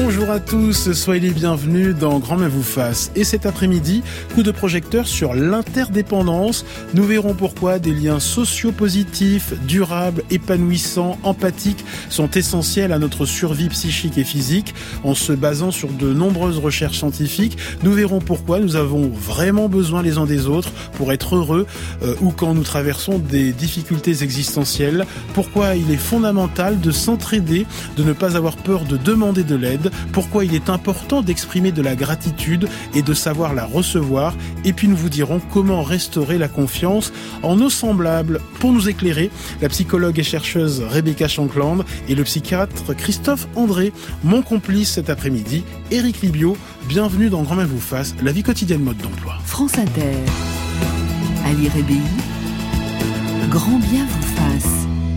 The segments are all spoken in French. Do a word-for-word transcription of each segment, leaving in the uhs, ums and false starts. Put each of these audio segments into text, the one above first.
Bonjour à tous, soyez les bienvenus dans Grand Main vous fasse. Et cet après-midi, coup de projecteur sur l'interdépendance. Nous verrons pourquoi des liens sociaux positifs, durables, épanouissants, empathiques sont essentiels à notre survie psychique et physique. En se basant sur de nombreuses recherches scientifiques, nous verrons pourquoi nous avons vraiment besoin les uns des autres pour être heureux euh, ou quand nous traversons des difficultés existentielles. Pourquoi il est fondamental de s'entraider, de ne pas avoir peur de demander de l'aide. Pourquoi il est important d'exprimer de la gratitude et de savoir la recevoir. Et puis nous vous dirons comment restaurer la confiance en nos semblables. Pour nous éclairer, la psychologue et chercheuse Rebecca Shankland et le psychiatre Christophe André, mon complice cet après-midi, Éric Libio. Bienvenue dans Grand Main vous fasse, la vie quotidienne mode d'emploi. France Inter, Ali Rébéi, Grand bien vous fasse.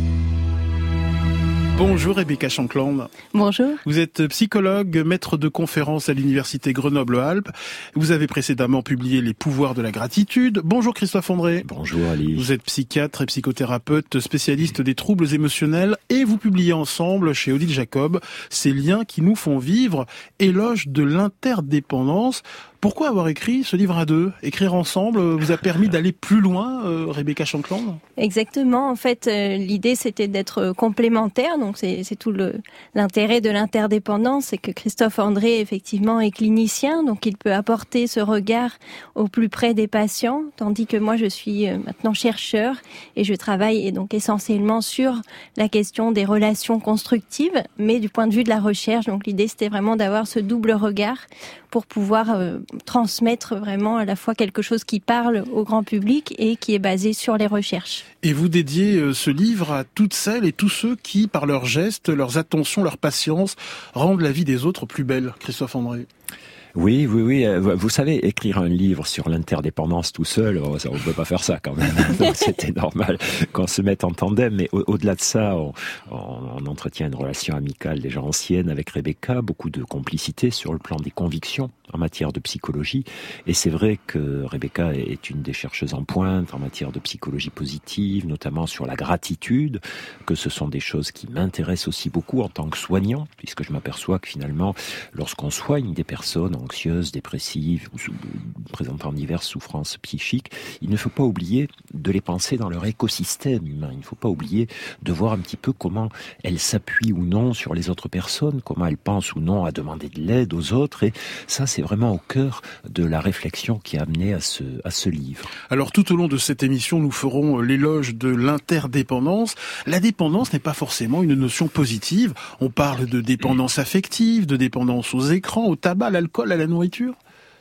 Bonjour Rebecca Shankland. Bonjour. Vous êtes psychologue, maître de conférences à l'université Grenoble-Alpes. Vous avez précédemment publié Les pouvoirs de la gratitude. Bonjour Christophe André. Bonjour Ali. Vous êtes psychiatre et psychothérapeute, spécialiste des troubles émotionnels et vous publiez ensemble chez Odile Jacob Ces liens qui nous font vivre, éloge de l'interdépendance. Pourquoi avoir écrit ce livre à deux ? Écrire ensemble vous a permis d'aller plus loin, euh, Rebecca Shankland ? Exactement. En fait, euh, l'idée, c'était d'être complémentaire. Donc, c'est, c'est tout le, l'intérêt de l'interdépendance. C'est que Christophe André, effectivement, est clinicien. Donc, il peut apporter ce regard au plus près des patients. Tandis que moi, je suis euh, maintenant chercheur et je travaille et donc essentiellement sur la question des relations constructives, mais du point de vue de la recherche. Donc, l'idée, c'était vraiment d'avoir ce double regard pour pouvoir euh, transmettre vraiment à la fois quelque chose qui parle au grand public et qui est basé sur les recherches. Et vous dédiez euh, ce livre à toutes celles et tous ceux qui, par leurs gestes, leurs attentions, leur patience, rendent la vie des autres plus belle. Christophe André. Oui, oui, oui. Vous savez, écrire un livre sur l'interdépendance tout seul, on ne peut pas faire ça quand même. Donc, c'était normal qu'on se mette en tandem. Mais au- au-delà de ça, on, on entretient une relation amicale déjà ancienne avec Rebecca, beaucoup de complicité sur le plan des convictions en matière de psychologie. Et c'est vrai que Rebecca est une des chercheuses en pointe en matière de psychologie positive, notamment sur la gratitude, que ce sont des choses qui m'intéressent aussi beaucoup en tant que soignant, puisque je m'aperçois que finalement, lorsqu'on soigne des personnes anxieuses, dépressives ou sou- présentant diverses souffrances psychiques, il ne faut pas oublier de les penser dans leur écosystème humain. Il ne faut pas oublier de voir un petit peu comment elles s'appuient ou non sur les autres personnes, comment elles pensent ou non à demander de l'aide aux autres. Et ça, c'est vraiment au cœur de la réflexion qui a amené à ce, à ce livre. Alors tout au long de cette émission, nous ferons l'éloge de l'interdépendance. La dépendance n'est pas forcément une notion positive. On parle de dépendance affective, de dépendance aux écrans, au tabac, à l'alcool, à la nourriture.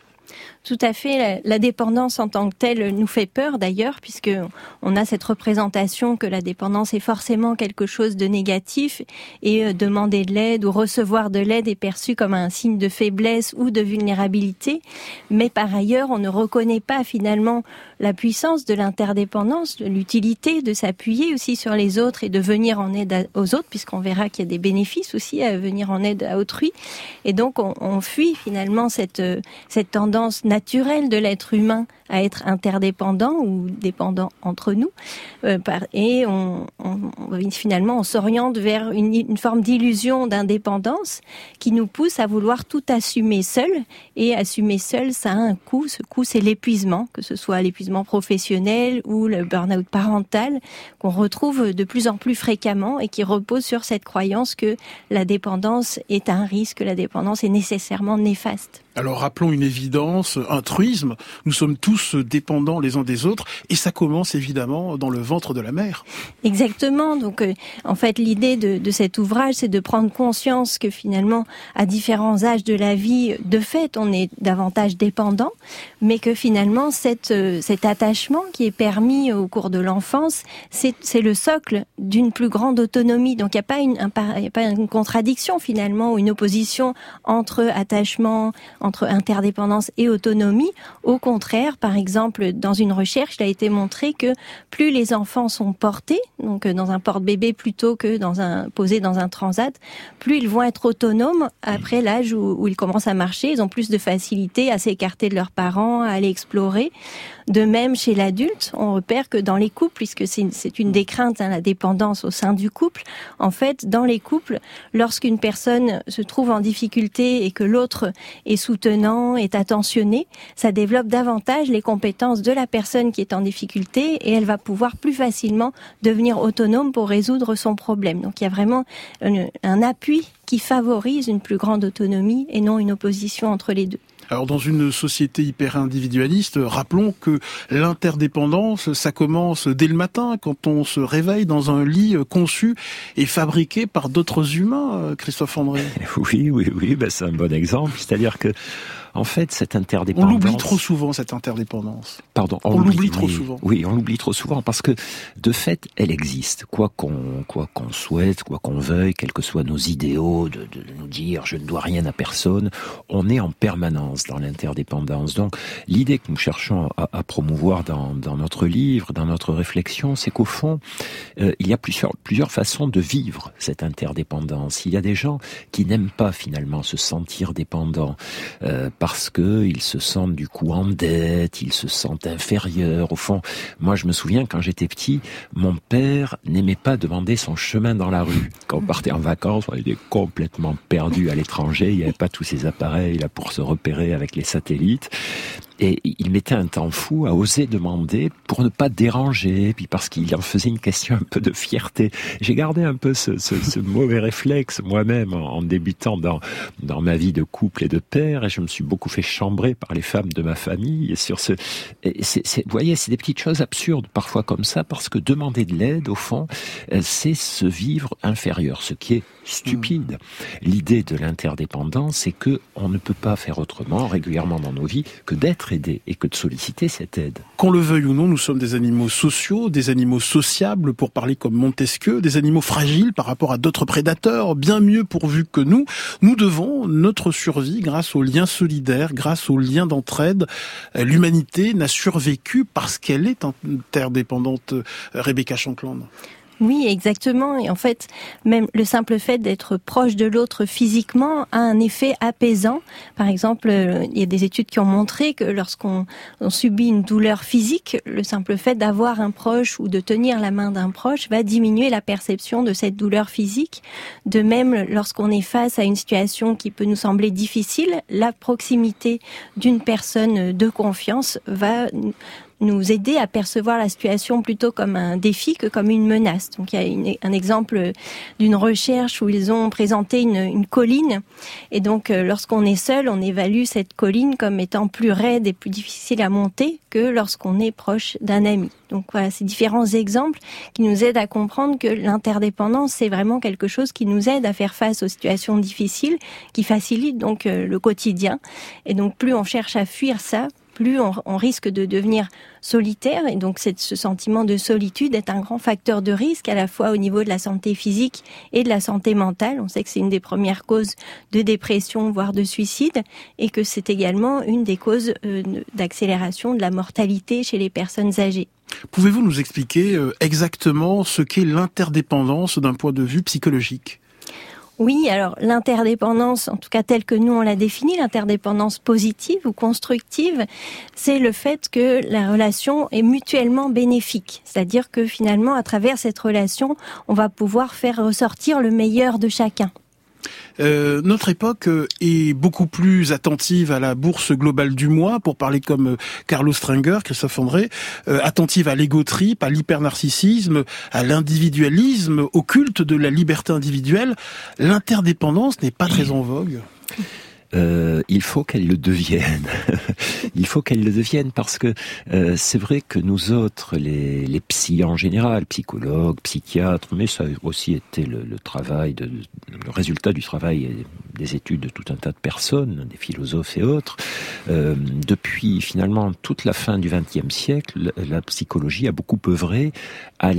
Tout à fait. La, la dépendance en tant que telle nous fait peur d'ailleurs, puisque on a cette représentation que la dépendance est forcément quelque chose de négatif et euh, demander de l'aide ou recevoir de l'aide est perçu comme un signe de faiblesse ou de vulnérabilité. Mais par ailleurs, on ne reconnaît pas finalement la puissance de l'interdépendance, de l'utilité de s'appuyer aussi sur les autres et de venir en aide à, aux autres, puisqu'on verra qu'il y a des bénéfices aussi à venir en aide à autrui. Et donc, on, on fuit finalement cette, cette tendance naturelle de l'être humain à être interdépendant ou dépendant entre nous. Euh, par, et on, on, on, finalement, on s'oriente vers une, une forme d'illusion d'indépendance qui nous pousse à vouloir tout assumer seul. Et assumer seul, ça a un coût. Ce coût, c'est l'épuisement, que ce soit l'épuisement professionnel ou le burn-out parental, qu'on retrouve de plus en plus fréquemment et qui repose sur cette croyance que la dépendance est un risque, la dépendance est nécessairement néfaste. Alors rappelons une évidence, un truisme, nous sommes tous dépendants les uns des autres et ça commence évidemment dans le ventre de la mère. Exactement, donc euh, en fait l'idée de, de cet ouvrage c'est de prendre conscience que finalement à différents âges de la vie, de fait on est davantage dépendant, mais que finalement cette, euh, cet attachement qui est permis au cours de l'enfance, c'est, c'est le socle d'une plus grande autonomie, donc il n'y a pas une, un, y a pas une contradiction finalement ou une opposition entre attachement, entre interdépendance et autonomie. Au contraire, par exemple, dans une recherche, il a été montré que plus les enfants sont portés, donc dans un porte-bébé plutôt que dans un posé dans un transat, plus ils vont être autonomes après l'âge où, où ils commencent à marcher. Ils ont plus de facilité à s'écarter de leurs parents, à aller explorer. De même, chez l'adulte, on repère que dans les couples, puisque c'est une, c'est une des craintes, hein, la dépendance au sein du couple, en fait, dans les couples, lorsqu'une personne se trouve en difficulté et que l'autre est soutenant, est attentionné, ça développe davantage les compétences de la personne qui est en difficulté et elle va pouvoir plus facilement devenir autonome pour résoudre son problème. Donc il y a vraiment un, un appui qui favorise une plus grande autonomie et non une opposition entre les deux. Alors dans une société hyper individualiste, rappelons que l'interdépendance, ça commence dès le matin, quand on se réveille dans un lit conçu et fabriqué par d'autres humains, Christophe André. Oui, oui, oui, ben c'est un bon exemple. C'est-à-dire que en fait, cette interdépendance... On l'oublie trop souvent, cette interdépendance. Pardon, on, on l'oublie, l'oublie trop oui, souvent. Oui, on l'oublie trop souvent parce que, de fait, elle existe. Quoi qu'on, quoi qu'on souhaite, quoi qu'on veuille, quels que soient nos idéaux, de, de nous dire « je ne dois rien à personne », on est en permanence dans l'interdépendance. Donc, l'idée que nous cherchons à, à promouvoir dans, dans notre livre, dans notre réflexion, c'est qu'au fond, euh, il y a plusieurs, plusieurs façons de vivre cette interdépendance. Il y a des gens qui n'aiment pas, finalement, se sentir dépendants, euh, parce que ils se sentent du coup en dette, ils se sentent inférieurs. Au fond, moi je me souviens quand j'étais petit, mon père n'aimait pas demander son chemin dans la rue. Quand on partait en vacances, on était complètement perdu à l'étranger, il n'y avait pas tous ces appareils là pour se repérer avec les satellites. Et il mettait un temps fou à oser demander pour ne pas déranger, puis parce qu'il en faisait une question un peu de fierté. J'ai gardé un peu ce, ce, ce mauvais réflexe moi-même en, en débutant dans, dans ma vie de couple et de père, et je me suis beaucoup fait chambrer par les femmes de ma famille. Et sur ce, et c'est, c'est, vous voyez, c'est des petites choses absurdes parfois comme ça, parce que demander de l'aide, au fond, c'est se vivre inférieur, ce qui est stupide. L'idée de l'interdépendance, c'est que on ne peut pas faire autrement régulièrement dans nos vies que d'être aidé et que de solliciter cette aide. Qu'on le veuille ou non, nous sommes des animaux sociaux, des animaux sociables, pour parler comme Montesquieu, des animaux fragiles par rapport à d'autres prédateurs, bien mieux pourvus que nous. Nous devons notre survie grâce aux liens solidaires, grâce aux liens d'entraide. L'humanité n'a survécu parce qu'elle est interdépendante. Rebecca Shankland. Oui, exactement. Et en fait, même le simple fait d'être proche de l'autre physiquement a un effet apaisant. Par exemple, il y a des études qui ont montré que lorsqu'on on subit une douleur physique, le simple fait d'avoir un proche ou de tenir la main d'un proche va diminuer la perception de cette douleur physique. De même, lorsqu'on est face à une situation qui peut nous sembler difficile, la proximité d'une personne de confiance va nous aider à percevoir la situation plutôt comme un défi que comme une menace. Donc il y a une, un exemple d'une recherche où ils ont présenté une, une colline, et donc lorsqu'on est seul, on évalue cette colline comme étant plus raide et plus difficile à monter que lorsqu'on est proche d'un ami. Donc voilà, ces différents exemples qui nous aident à comprendre que l'interdépendance, c'est vraiment quelque chose qui nous aide à faire face aux situations difficiles, qui facilite donc le quotidien. Et donc plus on cherche à fuir ça, plus on, on risque de devenir solitaire, et donc cette, ce sentiment de solitude est un grand facteur de risque à la fois au niveau de la santé physique et de la santé mentale. On sait que c'est une des premières causes de dépression, voire de suicide, et que c'est également une des causes euh, d'accélération de la mortalité chez les personnes âgées. Pouvez-vous nous expliquer euh, exactement ce qu'est l'interdépendance d'un point de vue psychologique ? Oui, alors l'interdépendance, en tout cas telle que nous on l'a définie, l'interdépendance positive ou constructive, c'est le fait que la relation est mutuellement bénéfique. C'est-à-dire que finalement, à travers cette relation, on va pouvoir faire ressortir le meilleur de chacun. Euh, notre époque est beaucoup plus attentive à la bourse globale du moi, pour parler comme Carlos Strenger, Christophe André, euh, attentive à l'égo-trip, à l'hypernarcissisme, à l'individualisme, au culte de la liberté individuelle. L'interdépendance n'est pas très en vogue. Euh, il faut qu'elle le devienne. Il faut qu'elle le devienne parce que euh, c'est vrai que nous autres, les, les psys en général, psychologues, psychiatres, mais ça a aussi été le, le travail, de, le résultat du travail des études de tout un tas de personnes, des philosophes et autres. Euh, depuis finalement toute la fin du vingtième siècle, la psychologie a beaucoup œuvré à la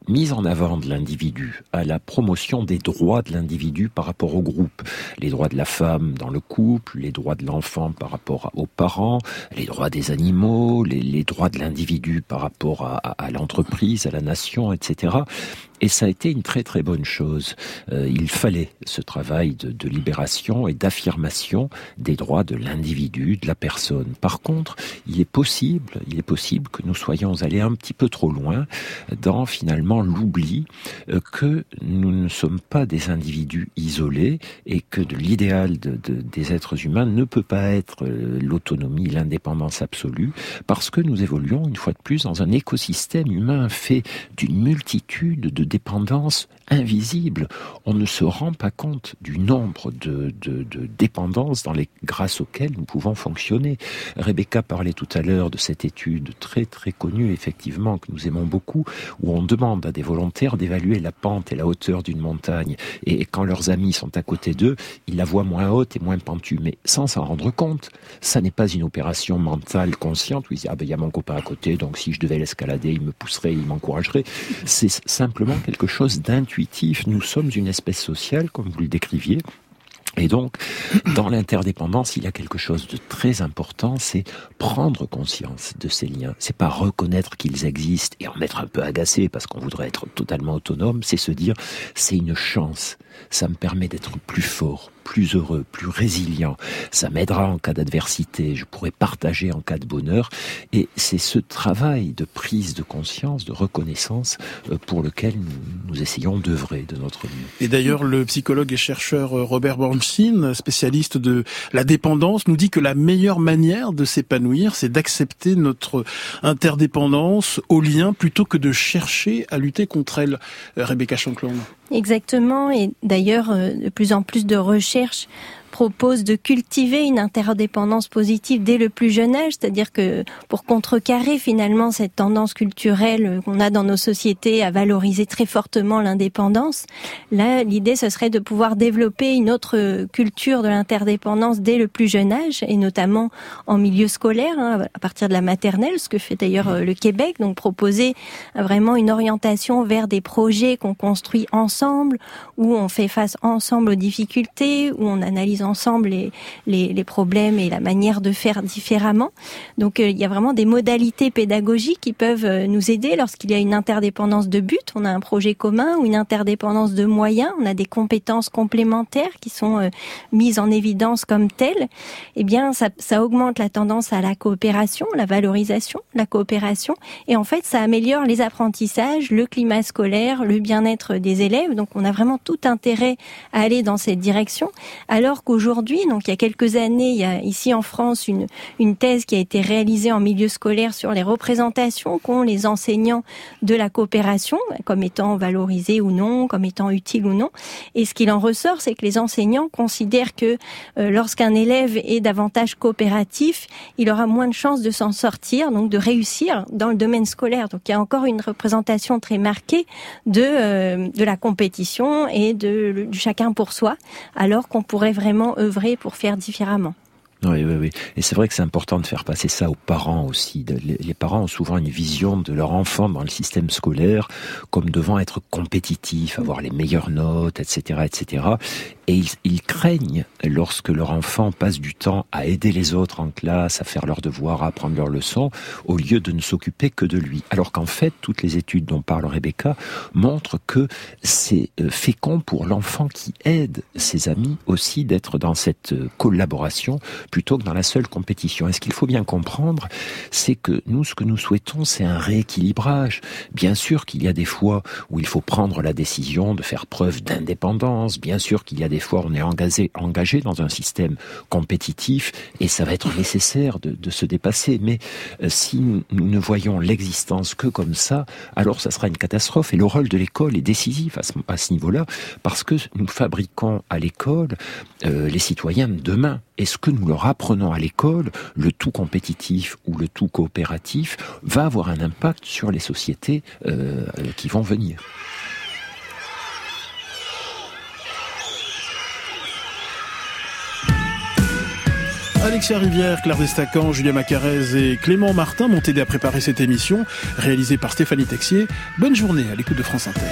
mise en avant de l'individu, à la promotion des droits de l'individu par rapport au groupe. Les droits de la femme dans le couple, les droits de l'enfant par rapport aux parents, les droits des animaux, les, les droits de l'individu par rapport à, à, à l'entreprise, à la nation, et cetera. Et ça a été une très très bonne chose. Euh, il fallait ce travail de, de libération et d'affirmation des droits de l'individu, de la personne. Par contre, il est possible, il est possible que nous soyons allés un petit peu trop loin dans finalement l'oubli euh, que nous ne sommes pas des individus isolés et que de l'idéal de, de, des êtres humains ne peut pas être euh, l'autonomie, l'indépendance absolue, parce que nous évoluons une fois de plus dans un écosystème humain fait d'une multitude de dépendance invisible. On ne se rend pas compte du nombre de, de, de dépendances dans les, grâce auxquelles nous pouvons fonctionner. Rebecca parlait tout à l'heure de cette étude très très connue, effectivement, que nous aimons beaucoup, où on demande à des volontaires d'évaluer la pente et la hauteur d'une montagne. Et quand leurs amis sont à côté d'eux, ils la voient moins haute et moins pentue. Mais sans s'en rendre compte, ça n'est pas une opération mentale consciente où ils disent « Ah ben, il y a mon copain à côté, donc si je devais l'escalader, il me pousserait, il m'encouragerait. » C'est simplement quelque chose d'intuitif. Nous sommes une espèce sociale, comme vous le décriviez. Et donc, dans l'interdépendance, il y a quelque chose de très important, c'est prendre conscience de ces liens. C'est pas reconnaître qu'ils existent et en être un peu agacé parce qu'on voudrait être totalement autonome, c'est se dire, c'est une chance. Ça me permet d'être plus fort, plus heureux, plus résilient. Ça m'aidera en cas d'adversité, je pourrai partager en cas de bonheur. Et c'est ce travail de prise de conscience, de reconnaissance pour lequel nous, nous essayons d'œuvrer de notre mieux. Et d'ailleurs, le psychologue et chercheur Robert Bernstein, spécialiste de la dépendance, nous dit que la meilleure manière de s'épanouir, c'est d'accepter notre interdépendance aux liens plutôt que de chercher à lutter contre elle. Rebecca Shankland. Exactement, et d'ailleurs, de plus en plus de recherches propose de cultiver une interdépendance positive dès le plus jeune âge, c'est-à-dire que pour contrecarrer finalement cette tendance culturelle qu'on a dans nos sociétés à valoriser très fortement l'indépendance, là l'idée ce serait de pouvoir développer une autre culture de l'interdépendance dès le plus jeune âge, et notamment en milieu scolaire, hein, à partir de la maternelle, ce que fait d'ailleurs le Québec, donc proposer vraiment une orientation vers des projets qu'on construit ensemble, où on fait face ensemble aux difficultés, où on analyse ensemble les, les, les problèmes et la manière de faire différemment. Donc euh, il y a vraiment des modalités pédagogiques qui peuvent euh, nous aider lorsqu'il y a une interdépendance de but, on a un projet commun, ou une interdépendance de moyens, on a des compétences complémentaires qui sont euh, mises en évidence comme telles. Eh bien ça, ça augmente la tendance à la coopération, la valorisation, la coopération, et en fait ça améliore les apprentissages, le climat scolaire, le bien-être des élèves. Donc on a vraiment tout intérêt à aller dans cette direction, alors qu'au Aujourd'hui, donc il y a quelques années, il y a ici en France une, une thèse qui a été réalisée en milieu scolaire sur les représentations qu'ont les enseignants de la coopération, comme étant valorisées ou non, comme étant utiles ou non. Et ce qu'il en ressort, c'est que les enseignants considèrent que euh, lorsqu'un élève est davantage coopératif, il aura moins de chances de s'en sortir, donc de réussir dans le domaine scolaire. Donc il y a encore une représentation très marquée de, euh, de la compétition et de, du chacun pour soi, alors qu'on pourrait vraiment œuvrer pour faire différemment. Oui, oui, oui. Et c'est vrai que c'est important de faire passer ça aux parents aussi. Les parents ont souvent une vision de leur enfant dans le système scolaire comme devant être compétitif, avoir les meilleures notes, et cetera, et cetera. Et ils, ils craignent, lorsque leur enfant passe du temps à aider les autres en classe, à faire leurs devoirs, à apprendre leurs leçons, au lieu de ne s'occuper que de lui. Alors qu'en fait, toutes les études dont parle Rebecca montrent que c'est fécond pour l'enfant qui aide ses amis aussi d'être dans cette collaboration plutôt que dans la seule compétition. Et ce qu'il faut bien comprendre, c'est que nous, ce que nous souhaitons, c'est un rééquilibrage. Bien sûr qu'il y a des fois où il faut prendre la décision de faire preuve d'indépendance. Bien sûr qu'il y a des fois où on est engagé, engagé dans un système compétitif et ça va être nécessaire de, de se dépasser. Mais euh, si nous, nous ne voyons l'existence que comme ça, alors ça sera une catastrophe. Et le rôle de l'école est décisif à ce, à ce niveau-là, parce que nous fabriquons à l'école euh, les citoyens de demain. Et ce que nous leur apprenons à l'école, le tout compétitif ou le tout coopératif, va avoir un impact sur les sociétés euh, qui vont venir. Alexia Rivière, Claire Destacan, Julia Macarez et Clément Martin m'ont aidé à préparer cette émission, réalisée par Stéphanie Texier. Bonne journée à l'écoute de France Inter.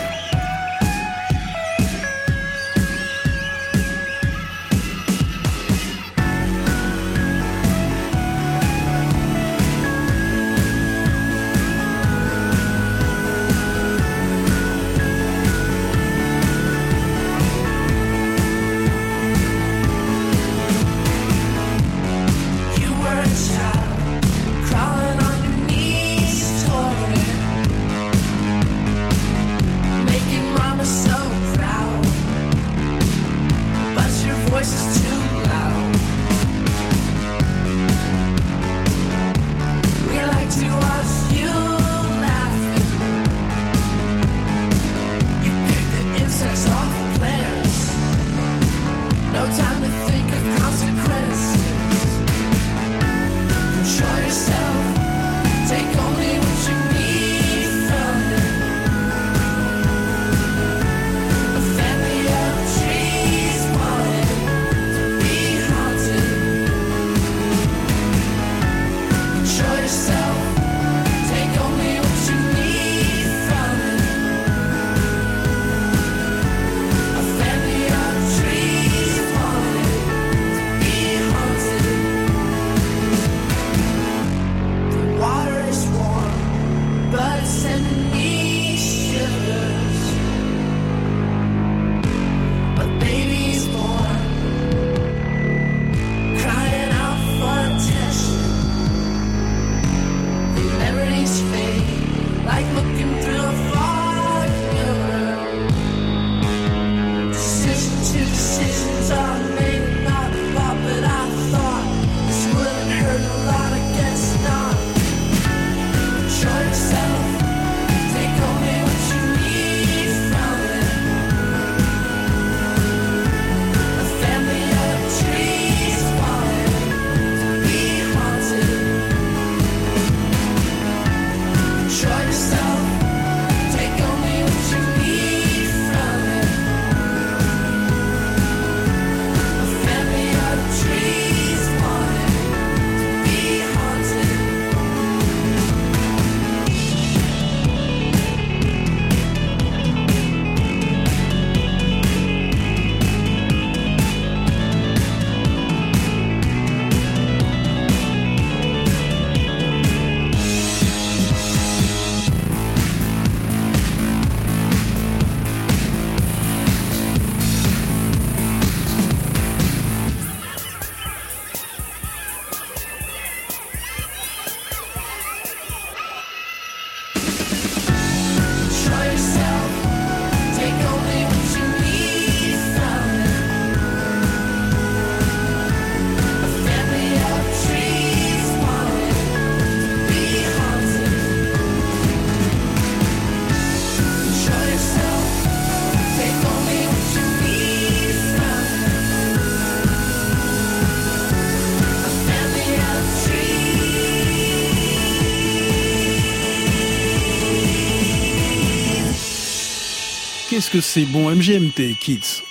Qu'est-ce que c'est bon, M G M T, Kids.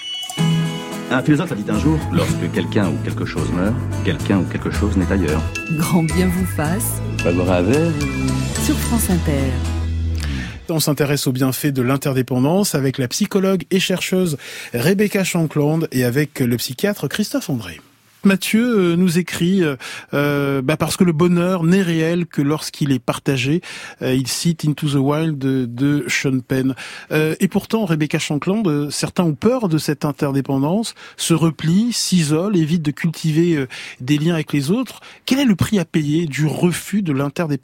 Un philosophe a dit un jour, lorsque quelqu'un ou quelque chose meurt, quelqu'un ou quelque chose n'est ailleurs. Grand bien vous fasse. Pas boire un verre. Sur France Inter. On s'intéresse aux bienfaits de l'interdépendance avec la psychologue et chercheuse Rebecca Shankland et avec le psychiatre Christophe André. Mathieu euh, nous écrit euh, bah parce que le bonheur n'est réel que lorsqu'il est partagé. Euh, il cite Into the Wild de, de Sean Penn. Euh, et pourtant, Rebecca Shankland, euh, certains ont peur de cette interdépendance, se replient, s'isolent, évitent de cultiver euh, des liens avec les autres. Quel est le prix à payer du refus de l'interdépendance ?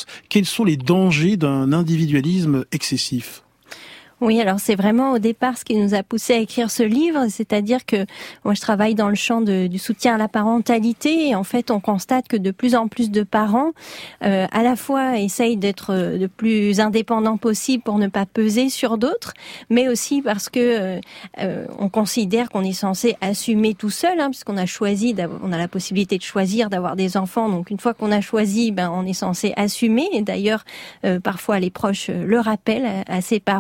Quels sont les dangers d'un individualisme excessif ? Oui, alors c'est vraiment au départ ce qui nous a poussé à écrire ce livre, c'est-à-dire que moi je travaille dans le champ de, du soutien à la parentalité et en fait on constate que de plus en plus de parents euh, à la fois essayent d'être le plus indépendants possible pour ne pas peser sur d'autres, mais aussi parce que euh, on considère qu'on est censé assumer tout seul, hein, puisqu'on a choisi, on a la possibilité de choisir d'avoir des enfants, donc une fois qu'on a choisi, ben on est censé assumer. Et d'ailleurs, euh, parfois les proches le rappellent à, à ses parents.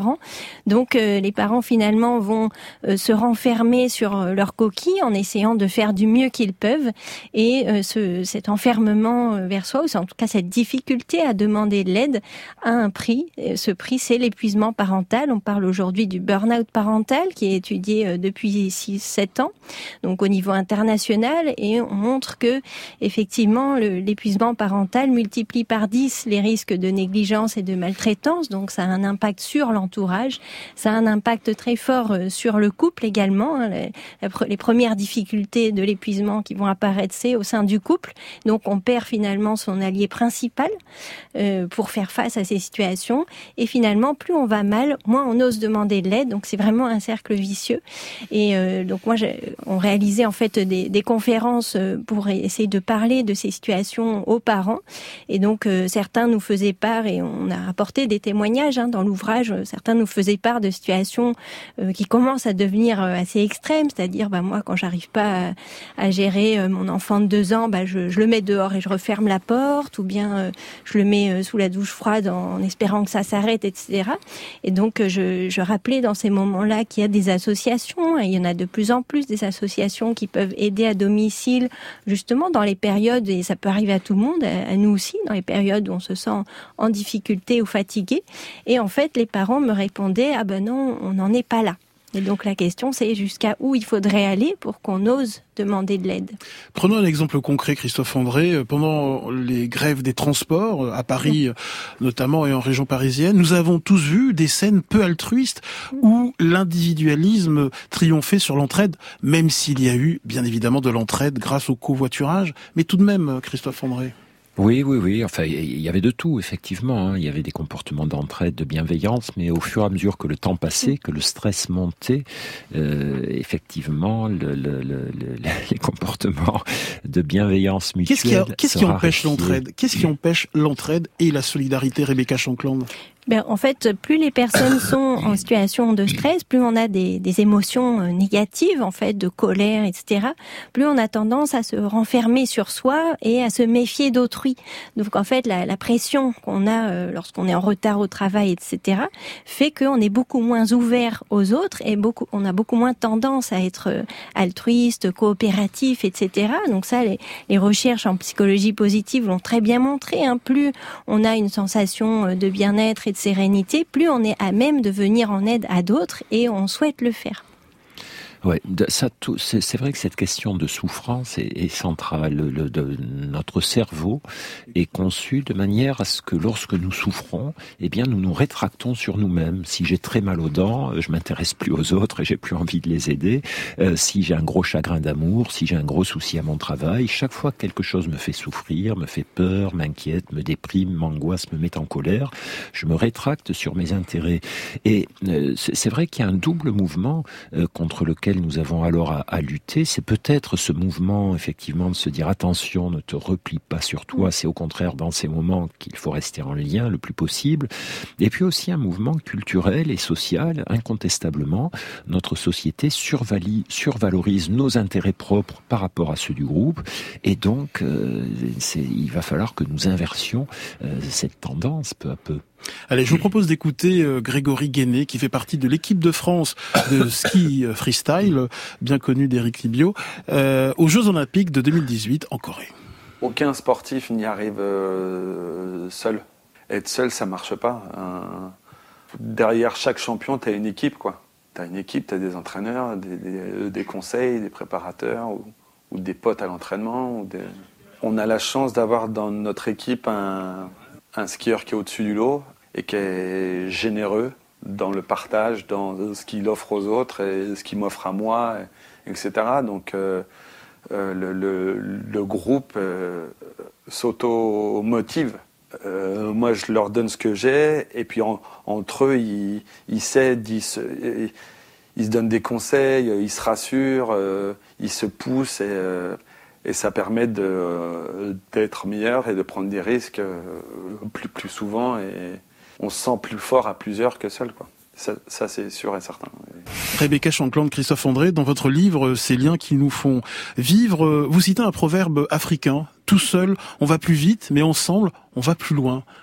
Donc euh, les parents finalement vont euh, se renfermer sur euh, leur coquille en essayant de faire du mieux qu'ils peuvent, et euh, ce, cet enfermement euh, vers soi, ou en tout cas cette difficulté à demander de l'aide, a un prix. Et ce prix, c'est l'épuisement parental. On parle aujourd'hui du burn-out parental qui est étudié euh, depuis six sept ans, donc au niveau international, et on montre que effectivement le, l'épuisement parental multiplie par dix les risques de négligence et de maltraitance. Donc ça a un impact sur l'entourage, ça a un impact très fort sur le couple également. Les, les premières difficultés de l'épuisement qui vont apparaître, c'est au sein du couple. Donc on perd finalement son allié principal euh, pour faire face à ces situations. Et finalement, plus on va mal, moins on ose demander de l'aide. Donc c'est vraiment un cercle vicieux. Et euh, donc moi, j'ai, on réalisait en fait des, des conférences pour essayer de parler de ces situations aux parents. Et donc euh, certains nous faisaient part, et on a apporté des témoignages hein, dans l'ouvrage, certains nous faisaient part de situations euh, qui commencent à devenir euh, assez extrêmes, c'est-à-dire bah, moi quand j'arrive pas à, à gérer euh, mon enfant de deux ans, bah, je, je le mets dehors et je referme la porte, ou bien euh, je le mets euh, sous la douche froide en, en espérant que ça s'arrête, et cetera. Et donc euh, je, je rappelais dans ces moments-là qu'il y a des associations, et il y en a de plus en plus des associations qui peuvent aider à domicile, justement dans les périodes, et ça peut arriver à tout le monde, à, à nous aussi, dans les périodes où on se sent en difficulté ou fatigué. Et en fait, les parents me répondaient « Ah ben non, on n'en est pas là ». Et donc la question, c'est jusqu'à où il faudrait aller pour qu'on ose demander de l'aide. Prenons un exemple concret, Christophe André. Pendant les grèves des transports, à Paris notamment et en région parisienne, nous avons tous vu des scènes peu altruistes où l'individualisme triomphait sur l'entraide, même s'il y a eu bien évidemment de l'entraide grâce au covoiturage. Mais tout de même, Christophe André. Oui, oui, oui. Enfin, il y avait de tout, effectivement. Hein. Il y avait des comportements d'entraide, de bienveillance, mais au fur et à mesure que le temps passait, que le stress montait, euh, effectivement, le, le, le, le, les comportements de bienveillance mutuelle. Qu'est-ce qui, a, qu'est-ce qui empêche l'entraide Qu'est-ce qui empêche l'entraide et la solidarité, Rebecca Shankland? Ben, en fait, plus les personnes sont en situation de stress, plus on a des, des émotions négatives, en fait, de colère, et cetera, plus on a tendance à se renfermer sur soi et à se méfier d'autrui. Donc, en fait, la, la pression qu'on a euh, lorsqu'on est en retard au travail, et cetera, fait qu'on est beaucoup moins ouvert aux autres et beaucoup, on a beaucoup moins tendance à être altruiste, coopératif, et cetera. Donc ça, les, les recherches en psychologie positive l'ont très bien montré. Hein. Plus on a une sensation de bien-être et de sérénité, plus on est à même de venir en aide à d'autres, et on souhaite le faire. Ouais, ça, tout, c'est, c'est vrai que cette question de souffrance est, est centrale. Le, le, de, notre cerveau est conçu de manière à ce que lorsque nous souffrons, eh bien, nous nous rétractons sur nous-mêmes. Si j'ai très mal aux dents, je m'intéresse plus aux autres et j'ai plus envie de les aider. Euh, si j'ai un gros chagrin d'amour, si j'ai un gros souci à mon travail, chaque fois que quelque chose me fait souffrir, me fait peur, m'inquiète, me déprime, m'angoisse, me met en colère, je me rétracte sur mes intérêts. Et euh, c'est, c'est vrai qu'il y a un double mouvement euh, contre lequel nous avons alors à, à lutter. C'est peut-être ce mouvement, effectivement, de se dire attention, ne te replie pas sur toi. C'est au contraire dans ces moments qu'il faut rester en lien le plus possible. Et puis aussi un mouvement culturel et social, incontestablement. Notre société survalie, survalorise nos intérêts propres par rapport à ceux du groupe. Et donc, euh, c'est, il va falloir que nous inversions euh, cette tendance peu à peu. Allez, je vous propose d'écouter euh, Grégory Guéné, qui fait partie de l'équipe de France de ski freestyle, bien connu d'Éric Libiot, euh, aux Jeux Olympiques de deux mille dix-huit en Corée. Aucun sportif n'y arrive euh, seul. Être seul, ça marche pas. Euh, derrière chaque champion, tu as une équipe, quoi. Tu as une équipe, tu as des entraîneurs, des, des, des conseils, des préparateurs, ou, ou des potes à l'entraînement. Ou des... On a la chance d'avoir dans notre équipe un... un skieur qui est au-dessus du lot et qui est généreux dans le partage, dans ce qu'il offre aux autres et ce qu'il m'offre à moi, et cetera. Donc euh, euh, le, le, le groupe euh, s'auto-motive. Euh, moi, je leur donne ce que j'ai, et puis en, entre eux, ils, ils s'aident, ils se, ils, ils se donnent des conseils, ils se rassurent, euh, ils se poussent, et, euh, et ça permet de, d'être meilleur et de prendre des risques euh, plus, plus souvent, et on se sent plus fort à plusieurs que seul, quoi. Ça, ça, c'est sûr et certain. Rebecca Shankland, Christophe André, dans votre livre, ces liens qui nous font vivre, vous citez un proverbe africain. Tout seul, on va plus vite, mais ensemble, on va plus loin.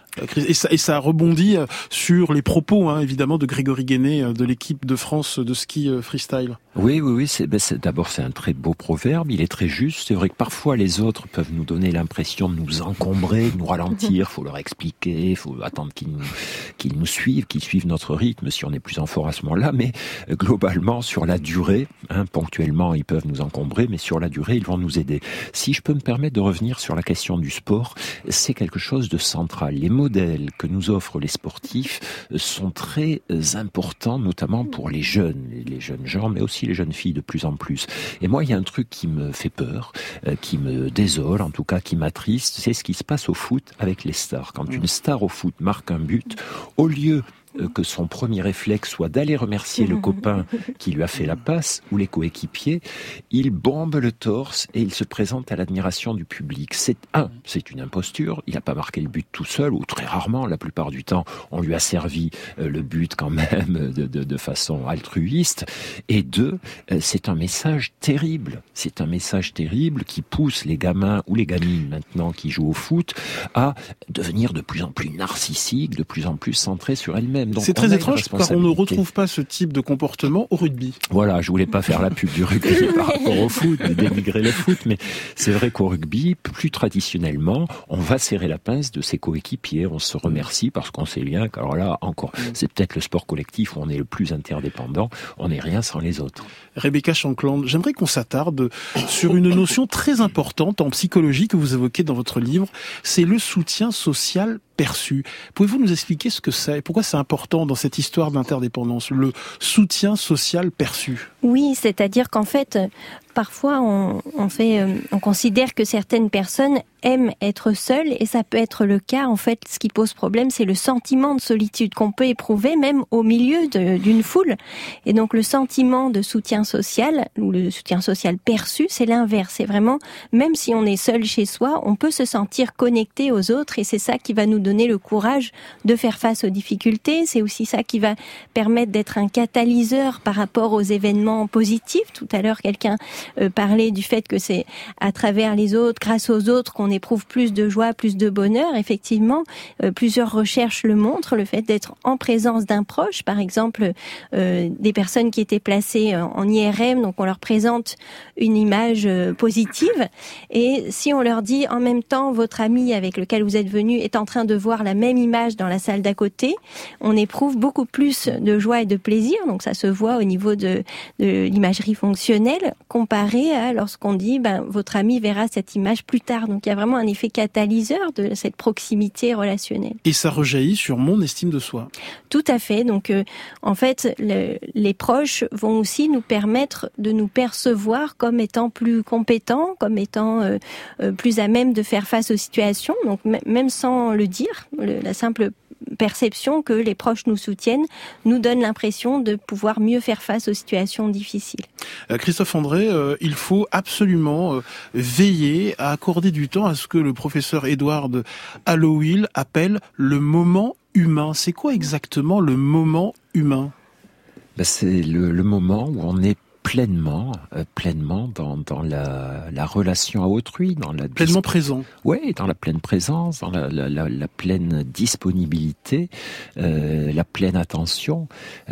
Et ça, et ça rebondit sur les propos, hein, évidemment, de Grégory Guénet, de l'équipe de France de ski freestyle. Oui, oui, oui. C'est, ben c'est, d'abord, c'est un très beau proverbe. Il est très juste. C'est vrai que parfois, les autres peuvent nous donner l'impression de nous encombrer, de nous ralentir. Faut leur expliquer, faut attendre qu'ils nous, qu'ils nous suivent, qu'ils suivent notre rythme si on est plus en forme à ce moment-là. Mais globalement, sur la durée, hein, ponctuellement, ils peuvent nous encombrer, mais sur la durée, ils vont nous aider. Si je peux me permettre de revenir sur la question du sport, c'est quelque chose de central. Les modèles que nous offrent les sportifs sont très importants, notamment pour les jeunes, les jeunes gens, mais aussi les jeunes filles de plus en plus. Et moi, il y a un truc qui me fait peur, euh, qui me désole, en tout cas qui m'attriste, c'est ce qui se passe au foot avec les stars. Quand une star au foot marque un but, au lieu que son premier réflexe soit d'aller remercier le copain qui lui a fait la passe ou les coéquipiers, il bombe le torse et il se présente à l'admiration du public. C'est un, c'est une imposture. Il n'a pas marqué le but tout seul ou très rarement. La plupart du temps, on lui a servi le but quand même de, de, de façon altruiste. Et deux, c'est un message terrible. C'est un message terrible qui pousse les gamins ou les gamines maintenant qui jouent au foot à devenir de plus en plus narcissiques, de plus en plus centrés sur elles-mêmes. Donc, c'est très étrange car on ne retrouve pas ce type de comportement au rugby. Voilà, je voulais pas faire la pub du rugby par rapport au foot, de dénigrer le foot, mais c'est vrai qu'au rugby, plus traditionnellement, on va serrer la pince de ses coéquipiers, on se remercie parce qu'on sait bien qu'alors là, encore, c'est peut-être le sport collectif où on est le plus interdépendant, on n'est rien sans les autres. Rebecca Shankland, j'aimerais qu'on s'attarde sur une notion très importante en psychologie que vous évoquez dans votre livre, c'est le soutien social perçu. Pouvez-vous nous expliquer ce que c'est et pourquoi c'est important dans cette histoire d'interdépendance, le soutien social perçu? Oui, c'est-à-dire qu'en fait, parfois on, on fait, on considère que certaines personnes aiment être seules et ça peut être le cas. En fait, ce qui pose problème, c'est le sentiment de solitude qu'on peut éprouver même au milieu de, d'une foule. Et donc le sentiment de soutien social ou le soutien social perçu, c'est l'inverse. C'est vraiment, même si on est seul chez soi, on peut se sentir connecté aux autres et c'est ça qui va nous donner le courage de faire face aux difficultés. C'est aussi ça qui va permettre d'être un catalyseur par rapport aux événements positifs. Tout à l'heure, quelqu'un euh, parlait du fait que c'est à travers les autres, grâce aux autres, qu'on éprouve plus de joie, plus de bonheur. Effectivement, euh, plusieurs recherches le montrent. Le fait d'être en présence d'un proche, par exemple, euh, des personnes qui étaient placées en I R M, donc on leur présente une image euh, positive. Et si on leur dit en même temps, votre ami avec lequel vous êtes venu est en train de voir la même image dans la salle d'à côté, on éprouve beaucoup plus de joie et de plaisir. Donc ça se voit au niveau de, de l'imagerie fonctionnelle comparé à lorsqu'on dit ben, votre ami verra cette image plus tard. Donc il y a vraiment un effet catalyseur de cette proximité relationnelle. Et ça rejaillit sur mon estime de soi. Tout à fait. Donc euh, en fait, le, les proches vont aussi nous permettre de nous percevoir comme étant plus compétents, comme étant euh, euh, plus à même de faire face aux situations. Donc m- même sans le dire, le, la simple perception que les proches nous soutiennent nous donne l'impression de pouvoir mieux faire face aux situations difficiles. Euh, Christophe André, euh, il faut absolument euh, veiller à accorder du temps à ce que le professeur Edward Hallowell appelle le moment humain. C'est quoi exactement le moment humain ? Ben c'est le, le moment où on est pleinement, euh, pleinement dans, dans la, la relation à autrui, dans la pleinement disp... présent. Oui, dans la pleine présence, dans la, la, la, la pleine disponibilité, euh, la pleine attention.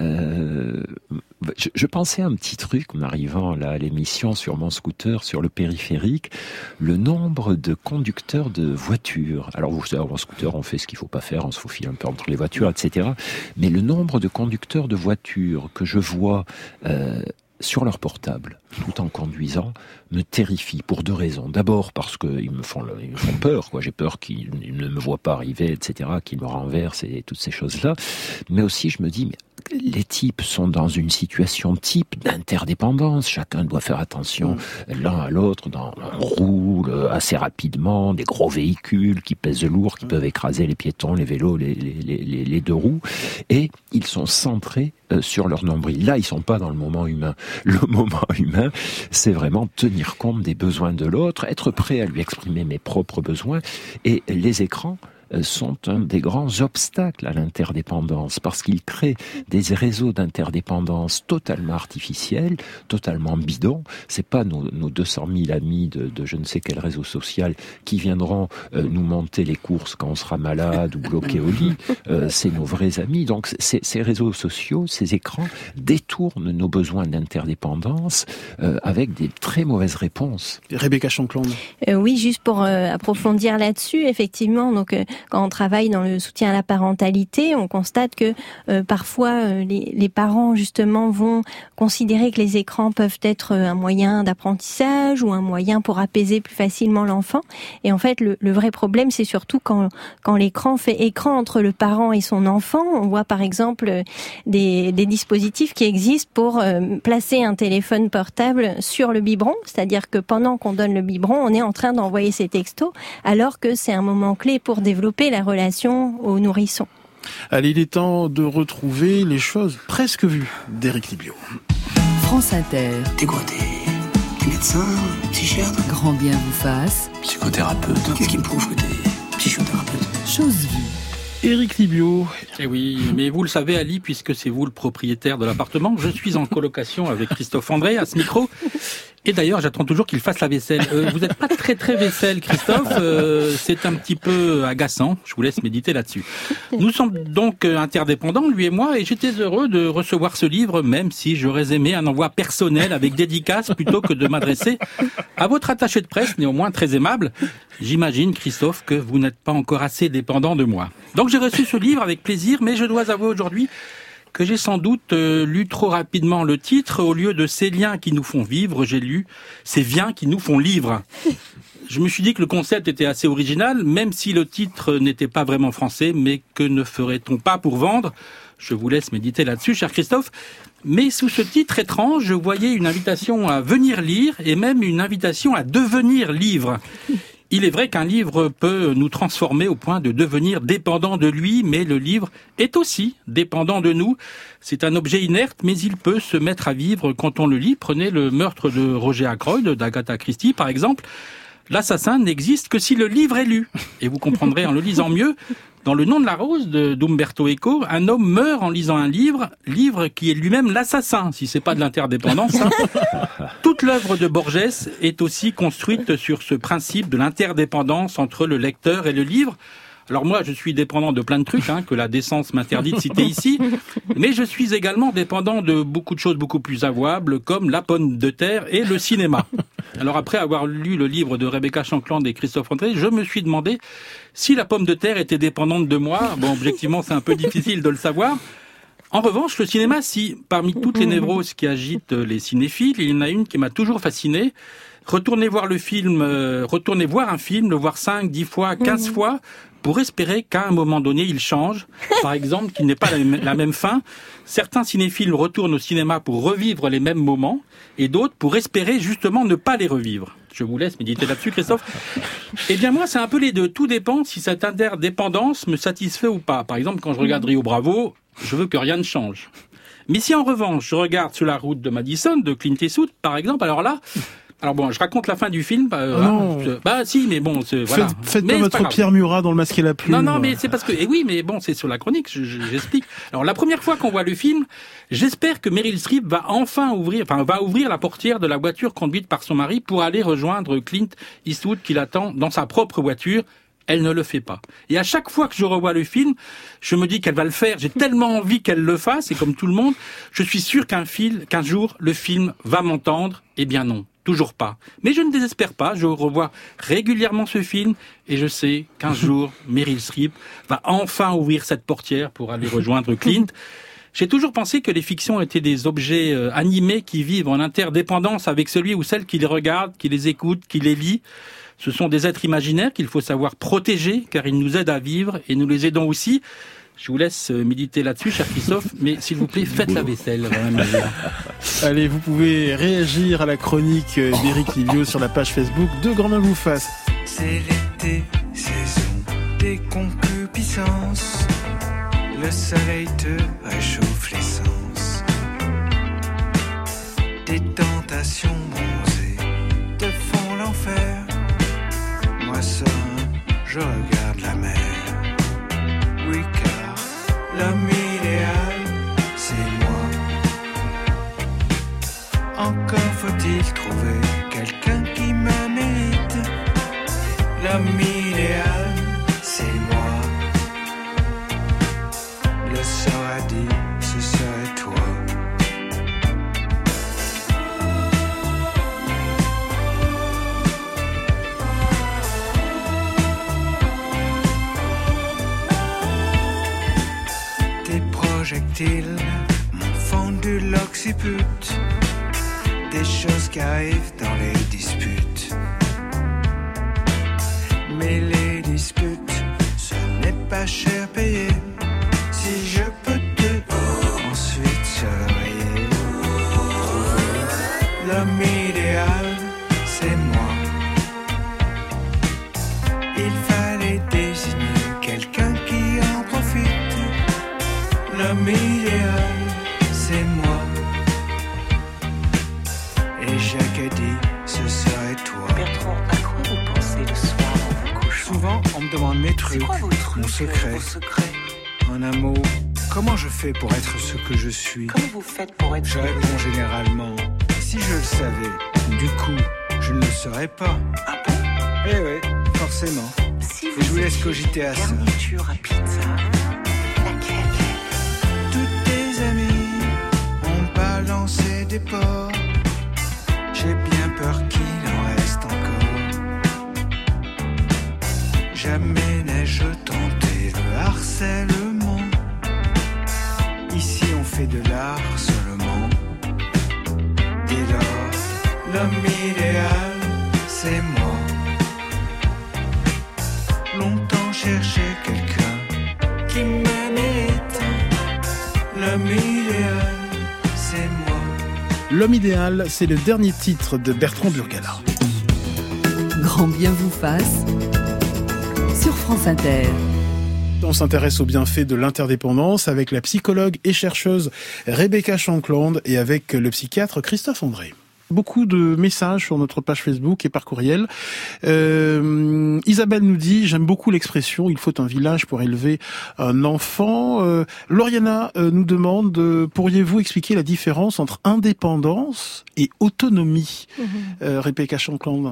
Euh, je, je pensais à un petit truc en arrivant là, à l'émission sur mon scooter, sur le périphérique, le nombre de conducteurs de voitures. Alors vous savez, en scooter, on fait ce qu'il faut pas faire, on se faufile un peu entre les voitures, et cetera. Mais le nombre de conducteurs de voitures que je vois euh, sur leur portable, tout en conduisant, me terrifie pour deux raisons. D'abord parce qu'ils me font, ils me font peur, quoi. J'ai peur qu'ils ne me voient pas arriver, et cetera, qu'ils me renversent et toutes ces choses-là. Mais aussi, je me dis, mais les types sont dans une situation type d'interdépendance. Chacun doit faire attention l'un à l'autre. Dans, on roule assez rapidement, des gros véhicules qui pèsent lourd, qui peuvent écraser les piétons, les vélos, les, les, les, les deux roues. Et ils sont centrés euh, sur leur nombril. Là, ils sont pas dans le moment humain. Le moment humain, c'est vraiment tenir compte des besoins de l'autre, être prêt à lui exprimer mes propres besoins. Et les écrans sont un des grands obstacles à l'interdépendance, parce qu'ils créent des réseaux d'interdépendance totalement artificiels, totalement bidons. C'est pas nos, nos deux cent mille amis de, de je ne sais quel réseau social qui viendront euh, nous monter les courses quand on sera malade ou bloqué au lit. Euh, c'est nos vrais amis. Donc ces, ces réseaux sociaux, ces écrans détournent nos besoins d'interdépendance euh, avec des très mauvaises réponses. Rebecca Shankland. Euh, oui, juste pour euh, approfondir là-dessus, effectivement, donc euh, quand on travaille dans le soutien à la parentalité, on constate que euh, parfois euh, les, les parents justement vont considérer que les écrans peuvent être un moyen d'apprentissage ou un moyen pour apaiser plus facilement l'enfant. Et en fait, le, le vrai problème, c'est surtout quand quand l'écran fait écran entre le parent et son enfant. On voit par exemple des, des dispositifs qui existent pour euh, placer un téléphone portable sur le biberon, c'est-à-dire que pendant qu'on donne le biberon, on est en train d'envoyer ses textos, alors que c'est un moment clé pour développer la relation au nourrisson. Allez, il est temps de retrouver les choses presque vues d'Éric Libio. France Inter. T'es quoi, t'es, t'es médecin, psychiatre, Grand bien vous fasse. psychothérapeute. Qu'est-ce qui me prouve que t'es psychothérapeute? Chose vue. Éric Libio. Eh oui, mais vous le savez, Ali, puisque c'est vous le propriétaire de l'appartement, je suis en colocation avec Christophe André à ce micro. Et d'ailleurs, j'attends toujours qu'il fasse la vaisselle. Euh, vous n'êtes pas très très vaisselle, Christophe. Euh, c'est un petit peu agaçant. Je vous laisse méditer là-dessus. Nous sommes donc interdépendants, lui et moi, et j'étais heureux de recevoir ce livre, même si j'aurais aimé un envoi personnel avec dédicace plutôt que de m'adresser à votre attaché de presse, néanmoins très aimable. J'imagine, Christophe, que vous n'êtes pas encore assez dépendant de moi. Donc j'ai reçu ce livre avec plaisir, mais je dois avouer aujourd'hui que j'ai sans doute euh, lu trop rapidement le titre. Au lieu de ces liens qui nous font vivre, j'ai lu ces viens qui nous font livre. Je me suis dit que le concept était assez original, même si le titre n'était pas vraiment français, mais que ne ferait-on pas pour vendre? Je vous laisse méditer là-dessus, cher Christophe. Mais sous ce titre étrange, je voyais une invitation à venir lire et même une invitation à devenir livre. Il est vrai qu'un livre peut nous transformer au point de devenir dépendant de lui, mais le livre est aussi dépendant de nous. C'est un objet inerte, mais il peut se mettre à vivre quand on le lit. Prenez le meurtre de Roger Ackroyd, d'Agatha Christie, par exemple. L'assassin n'existe que si le livre est lu. Et vous comprendrez en le lisant mieux. Dans Le nom de la rose de d'Umberto Eco, un homme meurt en lisant un livre, livre qui est lui-même l'assassin, si c'est pas de l'interdépendance. Hein. Toute l'œuvre de Borges est aussi construite sur ce principe de l'interdépendance entre le lecteur et le livre. Alors moi, je suis dépendant de plein de trucs, hein, que la décence m'interdit de citer ici, mais je suis également dépendant de beaucoup de choses beaucoup plus avouables, comme la pomme de terre et le cinéma. Alors après avoir lu le livre de Rebecca Shankland et Christophe André, je me suis demandé si la pomme de terre était dépendante de moi. Bon, objectivement, c'est un peu difficile de le savoir. En revanche, le cinéma, si, parmi toutes les névroses qui agitent les cinéphiles, il y en a une qui m'a toujours fasciné. Retournez voir le film, euh, retournez voir un film, le voir cinq, dix fois, quinze fois, pour espérer qu'à un moment donné, il change. Par exemple, qu'il n'ait pas la même, la même fin. Certains cinéphiles retournent au cinéma pour revivre les mêmes moments, et d'autres pour espérer justement ne pas les revivre. Je vous laisse méditer là-dessus, Christophe. Eh bien, moi, c'est un peu les deux. Tout dépend si cette interdépendance me satisfait ou pas. Par exemple, quand je regarde Rio Bravo, je veux que rien ne change. Mais si en revanche, je regarde Sur la route de Madison, de Clint Eastwood, par exemple, alors là, alors bon, je raconte la fin du film. Bah, oh non. hein, bah si, mais bon, c'est, voilà. Faites, faites mais pas votre pas Pierre Murat dans Le Masque et la Plume. Non, non, mais c'est parce que, eh oui, mais bon, c'est sur la chronique, je, je, j'explique. Alors la première fois qu'on voit le film, j'espère que Meryl Streep va enfin ouvrir, enfin va ouvrir la portière de la voiture conduite par son mari pour aller rejoindre Clint Eastwood qui l'attend dans sa propre voiture. Elle ne le fait pas. Et à chaque fois que je revois le film, je me dis qu'elle va le faire. J'ai tellement envie qu'elle le fasse, et comme tout le monde, je suis sûr qu'un fil, qu'un jour, le film va m'entendre. Eh bien non, toujours pas. Mais je ne désespère pas, je revois régulièrement ce film, et je sais qu'un jour, Meryl Streep va enfin ouvrir cette portière pour aller rejoindre Clint. J'ai toujours pensé que les fictions étaient des objets euh, animés qui vivent en interdépendance avec celui ou celle qui les regarde, qui les écoute, qui les lit. Ce sont des êtres imaginaires qu'il faut savoir protéger, car ils nous aident à vivre et nous les aidons aussi. Je vous laisse méditer là-dessus, cher Christophe, mais s'il vous plaît, faites la vaisselle. Allez, vous pouvez réagir à la chronique d'Éric Libio sur la page Facebook de Grand Bien vous fasse. C'est l'été, saison des concupiscences. Le soleil te réchauffe l'essence. Des tentations bronzées te font l'enfer. Moi seul, je regarde la mer. L'homme idéal, c'est moi. Encore faut-il trouver quelqu'un qui me mérite. L'homme idéal, c'est moi. Le sort a dit, ce serait toi. Des projectiles m'ont fondu l'occiput. Des choses qui arrivent dans les disputes. Mais les disputes, ce n'est pas cher payé. Si je peux te oh, ensuite surveiller, trouver l'homme idéal, c'est moi. Il fallait désigner quelqu'un qui en profite. L'homme idéal, c'est moi. Et Jacques a dit, ce serait toi. Bertrand, à quoi vous pensez le soir en vous couchant? Souvent, on me demande mes trucs, C'est quoi vos trucs, mon secret. vos secrets? En un mot, comment je fais pour être ce que je suis? Comment vous faites pour être Je heureux? réponds généralement, si je le savais, du coup, je ne le saurais pas. Ah bon? Eh oui, forcément. Si Et vous je vous laisse étiez cogiter à ça. garniture à pizza, laquelle? Tous tes amis ont balancé des porcs. J'ai bien peur qu'il en reste encore. Jamais n'ai-je tenté le harcèlement. Ici on fait de l'art seulement. Dès lors, l'homme idéal, c'est moi. Longtemps cherché quelqu'un qui me mérite. L'homme idéal, c'est moi. L'homme idéal, c'est le dernier titre de Bertrand Burgalat. Grand bien vous fasse sur France Inter. On s'intéresse aux bienfaits de l'interdépendance avec la psychologue et chercheuse Rebecca Shankland et avec le psychiatre Christophe André. Beaucoup de messages sur notre page Facebook et par courriel. Euh, Isabelle nous dit, j'aime beaucoup l'expression, il faut un village pour élever un enfant. Euh, Lauriana euh, nous demande, euh, pourriez-vous expliquer la différence entre indépendance et autonomie? mmh. euh, Rebecca Shankland.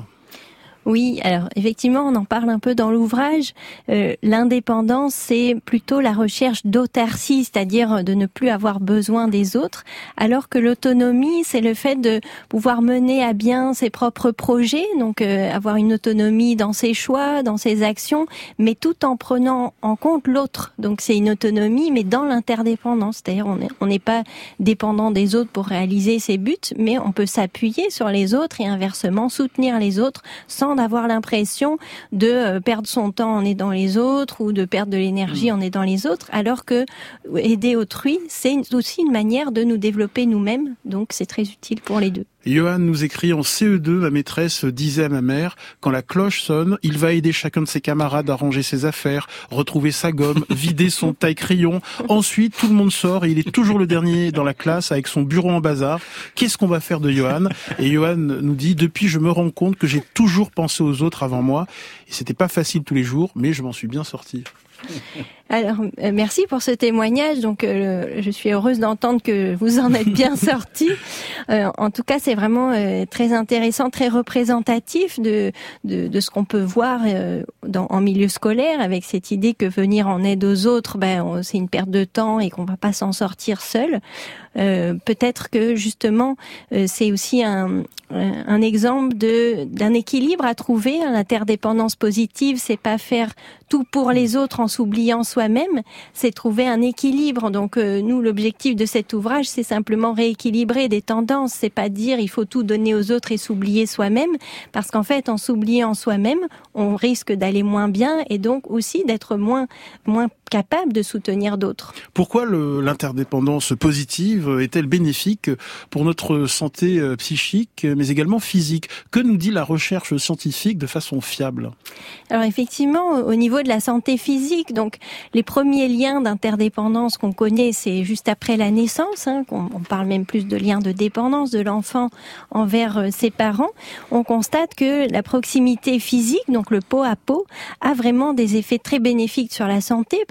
Oui, alors effectivement, on en parle un peu dans l'ouvrage. Euh, l'indépendance, c'est plutôt la recherche d'autarcie, c'est-à-dire de ne plus avoir besoin des autres, alors que l'autonomie, c'est le fait de pouvoir mener à bien ses propres projets, donc euh, avoir une autonomie dans ses choix, dans ses actions, mais tout en prenant en compte l'autre. Donc c'est une autonomie, mais dans l'interdépendance, c'est-à-dire on n'est on n'est pas dépendant des autres pour réaliser ses buts, mais on peut s'appuyer sur les autres et inversement soutenir les autres sans d'avoir l'impression de perdre son temps en aidant les autres ou de perdre de l'énergie en aidant les autres, alors que aider autrui, c'est aussi une manière de nous développer nous-mêmes, donc c'est très utile pour les deux. Johan nous écrit, en C E deux, ma maîtresse disait à ma mère, quand la cloche sonne, il va aider chacun de ses camarades à ranger ses affaires, retrouver sa gomme, vider son taille-crayon. Ensuite, tout le monde sort et il est toujours le dernier dans la classe avec son bureau en bazar. Qu'est-ce qu'on va faire de Johan? Et Johan nous dit, depuis, je me rends compte que j'ai toujours pensé aux autres avant moi. Et c'était pas facile tous les jours, mais je m'en suis bien sorti. Alors, euh, merci pour ce témoignage. Donc, euh, je suis heureuse d'entendre que vous en êtes bien sortis. Euh, en tout cas, c'est vraiment euh, très intéressant, très représentatif de de, de ce qu'on peut voir euh, dans, en milieu scolaire, avec cette idée que venir en aide aux autres, ben, on, c'est une perte de temps et qu'on va pas s'en sortir seul. Euh, peut-être que justement, euh, c'est aussi un, un exemple de d'un équilibre à trouver. L'interdépendance positive, c'est pas faire tout pour les autres en s'oubliant soi-même, c'est trouver un équilibre. Donc euh, nous, l'objectif de cet ouvrage, c'est simplement rééquilibrer des tendances. C'est pas dire il faut tout donner aux autres et s'oublier soi-même, parce qu'en fait, en s'oubliant soi-même, on risque d'aller moins bien et donc aussi d'être moins moins capable de soutenir d'autres. Pourquoi le, l'interdépendance positive est-elle bénéfique pour notre santé psychique, mais également physique? Que nous dit la recherche scientifique de façon fiable? Alors effectivement, au niveau de la santé physique, donc les premiers liens d'interdépendance qu'on connaît, c'est juste après la naissance, hein, qu'on, on parle même plus de liens de dépendance de l'enfant envers ses parents. On constate que la proximité physique, donc le peau à peau, a vraiment des effets très bénéfiques sur la santé,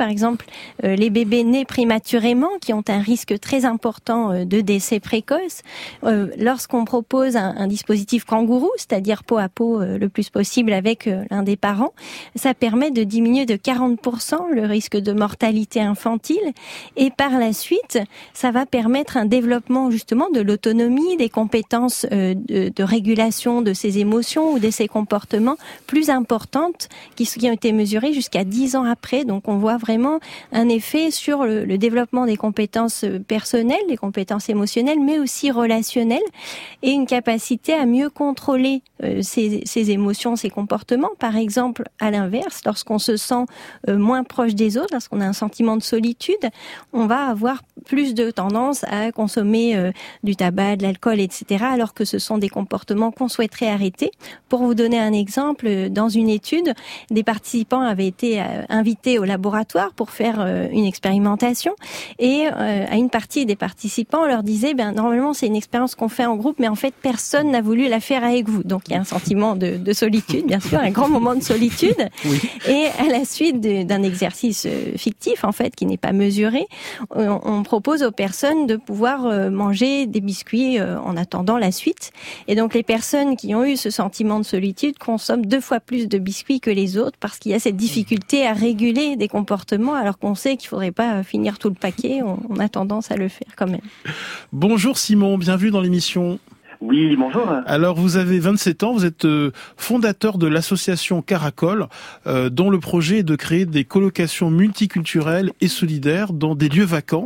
Par exemple, euh, les bébés nés prématurément qui ont un risque très important euh, de décès précoce. Euh, lorsqu'on propose un, un dispositif kangourou, c'est-à-dire peau à peau euh, le plus possible avec euh, l'un des parents, ça permet de diminuer de quarante pour cent le risque de mortalité infantile. Et par la suite, ça va permettre un développement justement de l'autonomie, des compétences euh, de, de régulation de ses émotions ou de ses comportements plus importantes qui, qui ont été mesurées jusqu'à dix ans après. Donc on voit vraiment un effet sur le, le développement des compétences personnelles, des compétences émotionnelles, mais aussi relationnelles, et une capacité à mieux contrôler euh, ses, ses émotions, ses comportements. Par exemple, à l'inverse, lorsqu'on se sent euh, moins proche des autres, lorsqu'on a un sentiment de solitude, on va avoir plus de tendance à consommer euh, du tabac, de l'alcool, et cetera, alors que ce sont des comportements qu'on souhaiterait arrêter. Pour vous donner un exemple, dans une étude, des participants avaient été euh, invités au laboratoire pour faire euh, une expérimentation, et euh, à une partie des participants, on leur disait, ben normalement c'est une expérience qu'on fait en groupe, mais en fait personne n'a voulu la faire avec vous. Donc il y a un sentiment de, de solitude, bien sûr, un grand moment de solitude. Oui. Et à la suite de, d'un exercice fictif, en fait, qui n'est pas mesuré, on, on propose aux personnes de pouvoir euh, manger des biscuits euh, en attendant la suite. Et donc les personnes qui ont eu ce sentiment de solitude consomment deux fois plus de biscuits que les autres parce qu'il y a cette difficulté à réguler des comportements alors qu'on sait qu'il faudrait pas finir tout le paquet. On, on a tendance à le faire quand même. Bonjour Simon, bienvenue dans l'émission. Oui, bonjour. Alors, vous avez vingt-sept ans, vous êtes euh, fondateur de l'association Caracol, euh, dont le projet est de créer des colocations multiculturelles et solidaires dans des lieux vacants,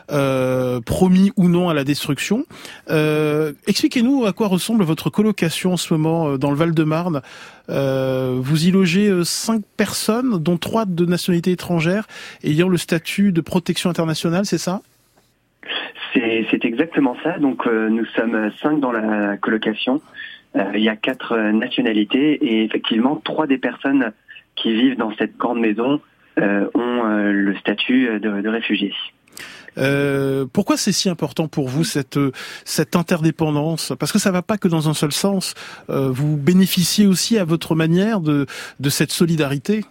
euh, promis ou non à la destruction. Euh, expliquez-nous à quoi ressemble votre colocation en ce moment euh, dans le Val-de-Marne. Euh, vous y logez euh, cinq personnes, dont trois de nationalité étrangère, ayant le statut de protection internationale, c'est ça ? C'est, c'est exactement ça. Donc euh, nous sommes cinq dans la colocation. Euh, il y a quatre euh, nationalités et effectivement trois des personnes qui vivent dans cette grande maison euh, ont euh, le statut de, de réfugiés. Euh, pourquoi c'est si important pour vous cette cette interdépendance ? Parce que ça va pas que dans un seul sens. Euh, vous bénéficiez aussi à votre manière de de cette solidarité.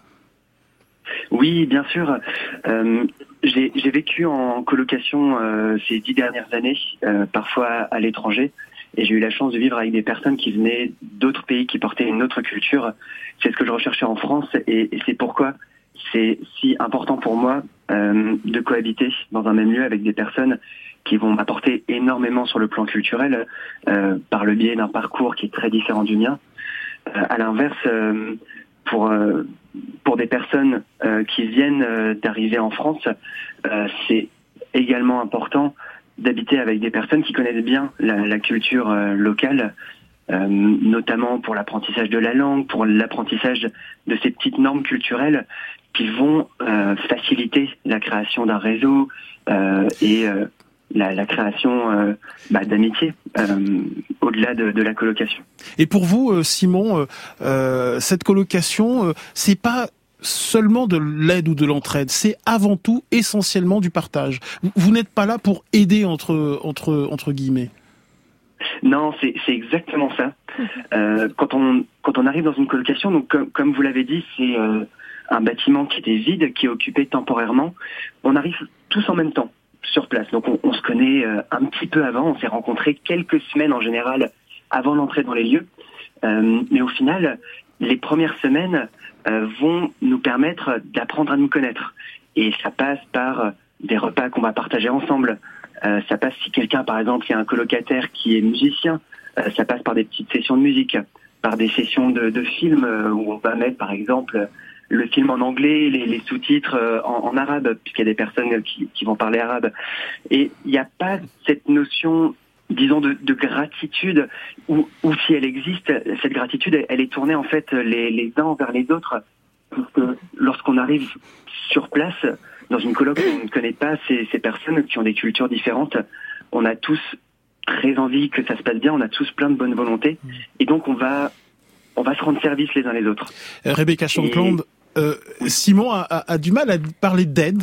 Oui, bien sûr. Euh, j'ai, j'ai vécu en colocation euh, ces dix dernières années, euh, parfois à l'étranger, et j'ai eu la chance de vivre avec des personnes qui venaient d'autres pays, qui portaient une autre culture. C'est ce que je recherchais en France, et, et c'est pourquoi c'est si important pour moi euh, de cohabiter dans un même lieu avec des personnes qui vont m'apporter énormément sur le plan culturel, euh, par le biais d'un parcours qui est très différent du mien. Euh, à l'inverse, euh, pour euh, pour des personnes euh, qui viennent euh, d'arriver en France, euh, c'est également important d'habiter avec des personnes qui connaissent bien la, la culture euh, locale, euh, notamment pour l'apprentissage de la langue, pour l'apprentissage de ces petites normes culturelles qui vont euh, faciliter la création d'un réseau euh, et euh, La, la création euh, bah, d'amitié euh, au-delà de, de la colocation. Et pour vous, euh, Simon, euh, cette colocation, euh, c'est pas seulement de l'aide ou de l'entraide, c'est avant tout essentiellement du partage. Vous, vous n'êtes pas là pour aider entre entre entre guillemets. Non, c'est c'est exactement ça. Euh, quand on quand on arrive dans une colocation, donc comme, comme vous l'avez dit, c'est euh, un bâtiment qui était vide, qui est occupé temporairement. On arrive tous en même temps sur place. Donc on, on se connaît euh, un petit peu avant, on s'est rencontrés quelques semaines en général avant l'entrée dans les lieux. Euh, mais au final, les premières semaines euh, vont nous permettre d'apprendre à nous connaître. Et ça passe par des repas qu'on va partager ensemble. Euh, ça passe si quelqu'un, par exemple, il y a un colocataire qui est musicien, euh, ça passe par des petites sessions de musique, par des sessions de, de films euh, où on va mettre, par exemple, le film en anglais, les, les sous-titres en, en arabe, puisqu'il y a des personnes qui, qui vont parler arabe. Et il n'y a pas cette notion, disons, de, de gratitude, ou, ou si elle existe, cette gratitude, elle, elle est tournée en fait les, les uns vers les autres. Parce que lorsqu'on arrive sur place, dans une coloc où on ne connaît pas ces, ces personnes qui ont des cultures différentes, on a tous très envie que ça se passe bien, on a tous plein de bonne volonté, et donc on va, on va se rendre service les uns les autres. Rebecca Shankland, Euh, Simon a, a, a du mal à parler d'aide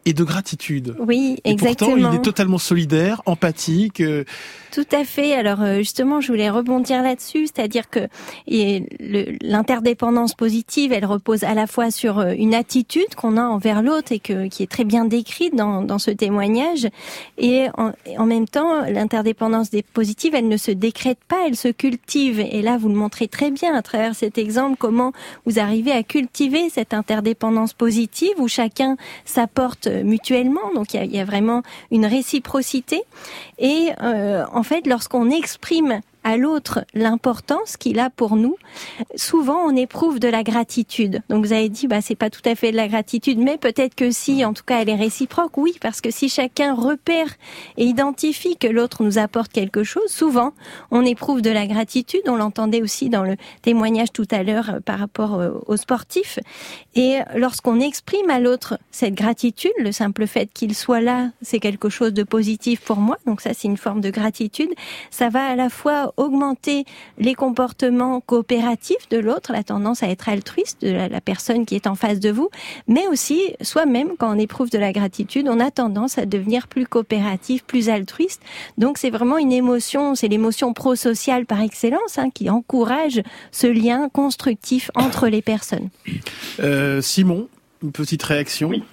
et de gratitude. Oui, et exactement. Pourtant, il est totalement solidaire, empathique. Euh... Tout à fait. Alors justement, je voulais rebondir là-dessus, c'est-à-dire que et le, l'interdépendance positive, elle repose à la fois sur une attitude qu'on a envers l'autre et que qui est très bien décrite dans, dans ce témoignage, et en, en même temps, l'interdépendance positive, elle ne se décrète pas, elle se cultive. Et là, vous le montrez très bien à travers cet exemple, comment vous arrivez à cultiver cette interdépendance positive où chacun s'apporte mutuellement. Donc il y a, il y a vraiment une réciprocité. Et euh, en En fait, lorsqu'on exprime à l'autre l'importance qu'il a pour nous, souvent on éprouve de la gratitude. Donc vous avez dit, bah c'est pas tout à fait de la gratitude, mais peut-être que si, en tout cas elle est réciproque, oui, parce que si chacun repère et identifie que l'autre nous apporte quelque chose, souvent on éprouve de la gratitude. On l'entendait aussi dans le témoignage tout à l'heure par rapport aux sportifs. Et lorsqu'on exprime à l'autre cette gratitude, le simple fait qu'il soit là, c'est quelque chose de positif pour moi. Donc ça, c'est une forme de gratitude. Ça va à la fois augmenter les comportements coopératifs de l'autre, la tendance à être altruiste de la, la personne qui est en face de vous, mais aussi soi-même, quand on éprouve de la gratitude, on a tendance à devenir plus coopératif, plus altruiste. Donc c'est vraiment une émotion, c'est l'émotion prosociale par excellence, hein, qui encourage ce lien constructif entre les personnes. Euh, Simon, une petite réaction? Oui.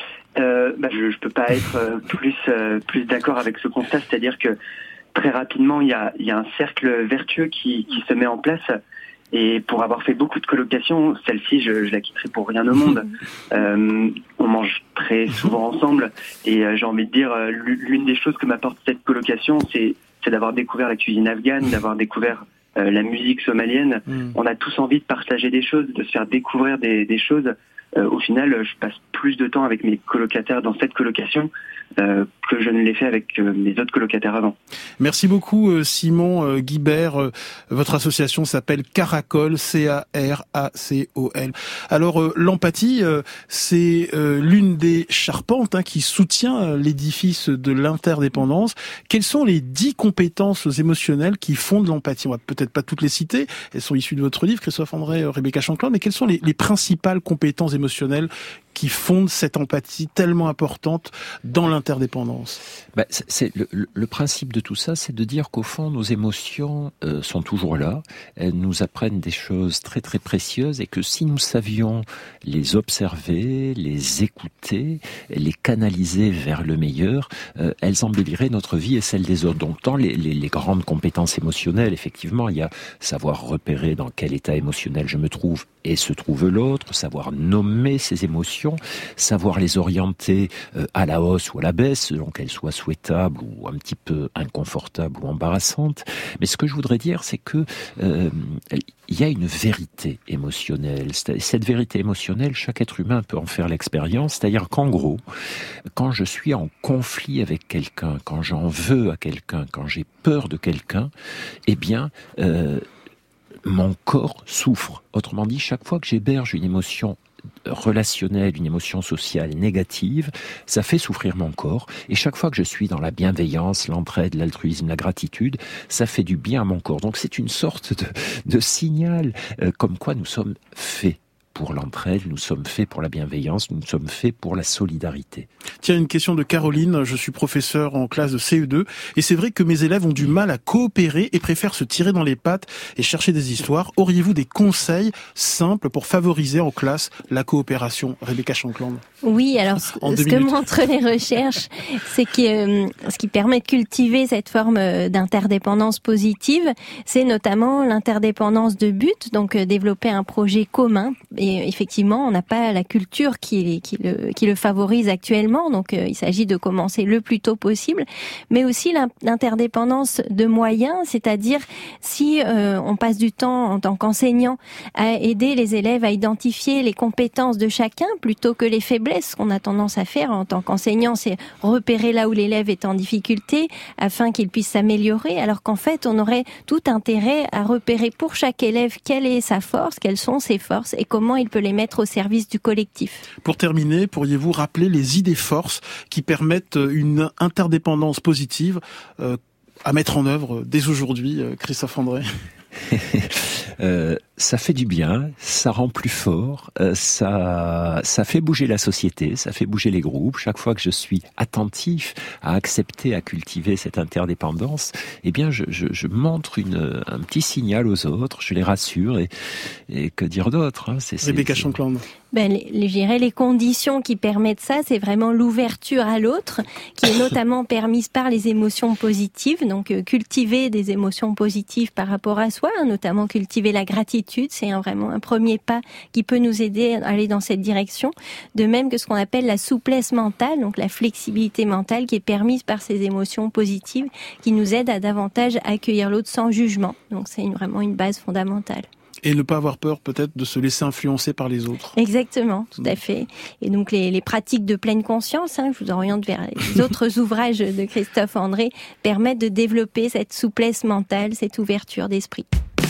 Euh, bah, je ne peux pas être euh, plus, euh, plus d'accord avec ce constat, c'est-à-dire que très rapidement, il y a, il y a un cercle vertueux qui, qui se met en place. Et pour avoir fait beaucoup de colocations, celle-ci, je, je la quitterai pour rien au monde. Euh, on mange très souvent ensemble. Et euh, j'ai envie de dire, euh, l'une des choses que m'apporte cette colocation, c'est, c'est d'avoir découvert la cuisine afghane, d'avoir découvert euh, la musique somalienne. Mm. On a tous envie de partager des choses, de se faire découvrir des, des choses. Euh, au final, je passe plus de temps avec mes colocataires dans cette colocation euh, que je ne l'ai fait avec euh, mes autres colocataires avant. Merci beaucoup euh, Simon euh, Guibert. Euh, votre association s'appelle Caracol, C A R A C O L. Alors euh, l'empathie, euh, c'est euh, l'une des charpentes hein, qui soutient euh, l'édifice de l'interdépendance. Quelles sont les dix compétences émotionnelles qui fondent l'empathie? On va peut-être pas toutes les citer, elles sont issues de votre livre, Christophe André, euh, Rebecca Shankland, mais quelles sont les, les principales compétences émotionnelles émotionnelle qui fondent cette empathie tellement importante dans l'interdépendance? Bah, c'est, c'est le, le principe de tout ça, c'est de dire qu'au fond, nos émotions euh, sont toujours là. Elles nous apprennent des choses très très précieuses et que si nous savions les observer, les écouter, les canaliser vers le meilleur, euh, elles embelliraient notre vie et celle des autres. Donc, dans les, les, les grandes compétences émotionnelles, effectivement, il y a savoir repérer dans quel état émotionnel je me trouve et se trouve l'autre, savoir nommer ses émotions, savoir les orienter euh, à la hausse ou à la baisse, selon qu'elles soient souhaitables ou un petit peu inconfortables ou embarrassantes. Mais ce que je voudrais dire, c'est que euh, il y a une vérité émotionnelle. Cette vérité émotionnelle, chaque être humain peut en faire l'expérience. C'est-à-dire qu'en gros, quand je suis en conflit avec quelqu'un, quand j'en veux à quelqu'un, quand j'ai peur de quelqu'un, eh bien... Euh, mon corps souffre. Autrement dit, chaque fois que j'héberge une émotion relationnelle, une émotion sociale négative, ça fait souffrir mon corps. Et chaque fois que je suis dans la bienveillance, l'entraide, l'altruisme, la gratitude, ça fait du bien à mon corps. Donc c'est une sorte de, de signal euh, comme quoi nous sommes faits pour l'entraide, nous sommes faits pour la bienveillance, nous sommes faits pour la solidarité. Tiens, une question de Caroline. Je suis professeur en classe de C E deux et c'est vrai que mes élèves ont du mal à coopérer et préfèrent se tirer dans les pattes et chercher des histoires. Auriez-vous des conseils simples pour favoriser en classe la coopération? Rebecca Shankland. Oui, alors ce, ce que montrent les recherches, c'est que euh, ce qui permet de cultiver cette forme d'interdépendance positive, c'est notamment l'interdépendance de but, donc euh, développer un projet commun. Et effectivement, on n'a pas la culture qui, qui, le, qui le favorise actuellement, donc euh, il s'agit de commencer le plus tôt possible, mais aussi l'interdépendance de moyens, c'est-à-dire si euh, on passe du temps en tant qu'enseignant à aider les élèves à identifier les compétences de chacun plutôt que les faiblesses. Ce qu'on a tendance à faire en tant qu'enseignant, c'est repérer là où l'élève est en difficulté afin qu'il puisse s'améliorer, alors qu'en fait, on aurait tout intérêt à repérer pour chaque élève quelle est sa force, quelles sont ses forces et comment il peut les mettre au service du collectif. Pour terminer, pourriez-vous rappeler les idées forces qui permettent une interdépendance positive euh, à mettre en œuvre dès aujourd'hui, Christophe André? euh, ça fait du bien, ça rend plus fort, euh, ça, ça fait bouger la société, ça fait bouger les groupes. Chaque fois que je suis attentif à accepter, à cultiver cette interdépendance, eh bien, je, je, je montre une, un petit signal aux autres, je les rassure et, et que dire d'autre, hein, c'est, Rebecca Shankland. Ben, les, les, je dirais les conditions qui permettent ça, c'est vraiment l'ouverture à l'autre, qui est notamment permise par les émotions positives. Donc, euh, cultiver des émotions positives par rapport à soi, hein, notamment cultiver la gratitude, c'est un, vraiment un premier pas qui peut nous aider à aller dans cette direction. De même que ce qu'on appelle la souplesse mentale, donc la flexibilité mentale qui est permise par ces émotions positives, qui nous aide à davantage accueillir l'autre sans jugement. Donc, c'est une, vraiment une base fondamentale. Et ne pas avoir peur peut-être de se laisser influencer par les autres. Exactement, tout à fait. Et donc les, les pratiques de pleine conscience, hein, je vous oriente vers les autres ouvrages de Christophe André, permettent de développer cette souplesse mentale, cette ouverture d'esprit.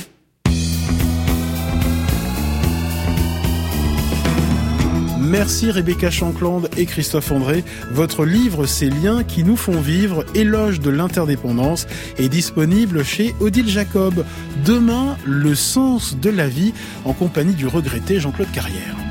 Merci Rebecca Shankland et Christophe André. Votre livre Ces liens qui nous font vivre, éloge de l'interdépendance, est disponible chez Odile Jacob. Demain, le sens de la vie, en compagnie du regretté Jean-Claude Carrière.